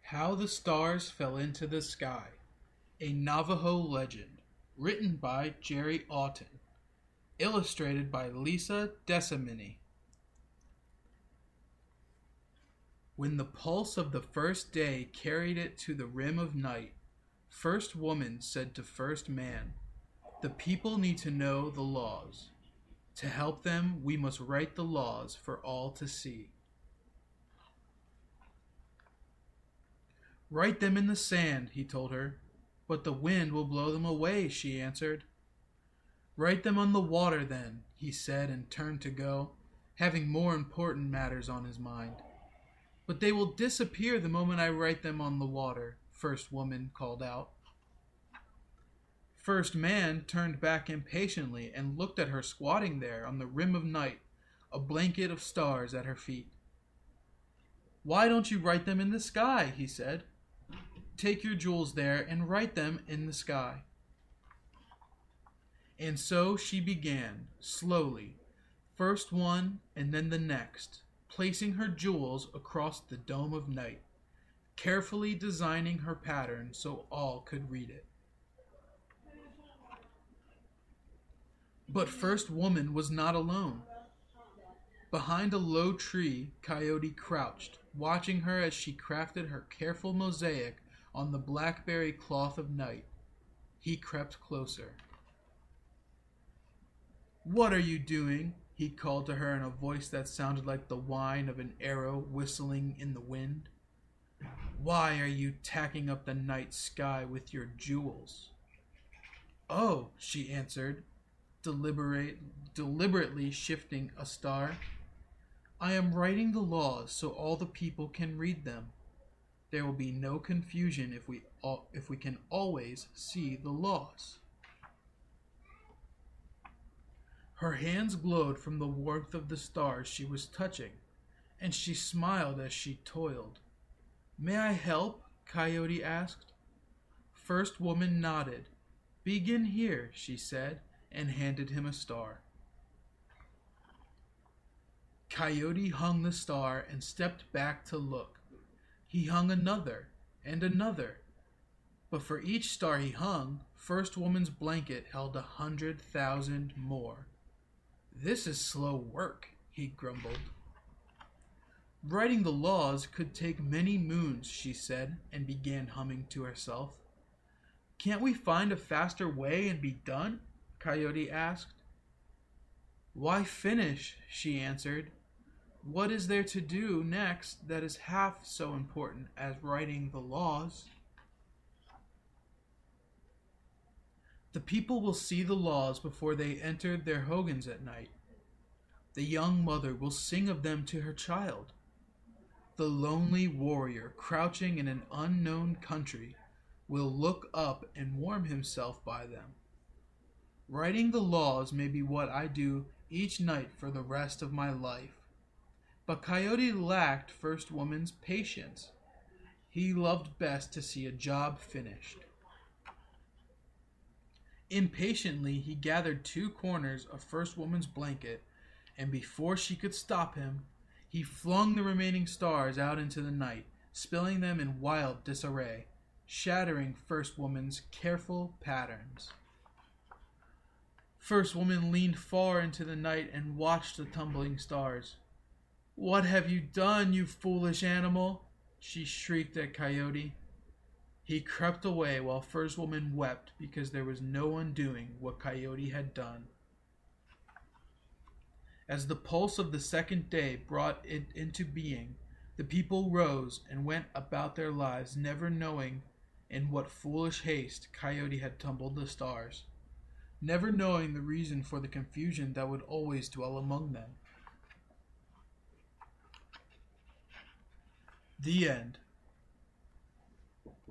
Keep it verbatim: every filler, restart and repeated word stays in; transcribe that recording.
How the Stars Fell into the Sky, a Navajo Legend, written by Jerry Auten, illustrated by Lisa Desamini. When the pulse of the first day carried it to the rim of night, First Woman said to First Man, "The people need to know the laws. To help them, we must write the laws for all to see." "Write them in the sand," he told her. "But the wind will blow them away," she answered. "Write them on the water, then," he said, and turned to go, having more important matters on his mind. "But they will disappear the moment I write them on the water," First Woman called out. First Man turned back impatiently and looked at her squatting there on the rim of night, a blanket of stars at her feet. "Why don't you write them in the sky?" he said. "Take your jewels there and write them in the sky." And so she began, slowly, first one and then the next, placing her jewels across the dome of night, carefully designing her pattern so all could read it. But First Woman was not alone. Behind a low tree, Coyote crouched, watching her as she crafted her careful mosaic on the blackberry cloth of night. He crept closer. "What are you doing?" he called to her in a voice that sounded like the whine of an arrow whistling in the wind. "Why are you tacking up the night sky with your jewels?" "Oh," she answered, deliberate, deliberately shifting a star. "I am writing the laws so all the people can read them. There will be no confusion if we all, if we can always see the laws." Her hands glowed from the warmth of the stars she was touching, and she smiled as she toiled. "May I help?" Coyote asked. First Woman nodded. "Begin here," she said, and handed him a star. Coyote hung the star and stepped back to look. He hung another and another, but for each star he hung, First Woman's blanket held a hundred thousand more. "This is slow work," he grumbled. "Writing the laws could take many moons," she said, and began humming to herself. "Can't we find a faster way and be done?" Coyote asked. "Why finish?" she answered. "What is there to do next that is half so important as writing the laws?" "The people will see the laws before they enter their hogans at night. The young mother will sing of them to her child. The lonely warrior crouching in an unknown country will look up and warm himself by them. Writing the laws may be what I do each night for the rest of my life." But Coyote lacked First Woman's patience. He loved best to see a job finished. Impatiently, he gathered two corners of First Woman's blanket, and before she could stop him, he flung the remaining stars out into the night, spilling them in wild disarray, shattering First Woman's careful patterns. First Woman leaned far into the night and watched the tumbling stars. "What have you done, you foolish animal?" she shrieked at Coyote. He crept away while First Woman wept because there was no undoing what Coyote had done. As the pulse of the second day brought it into being, the people rose and went about their lives, never knowing in what foolish haste Coyote had tumbled the stars, never knowing the reason for the confusion that would always dwell among them. The end.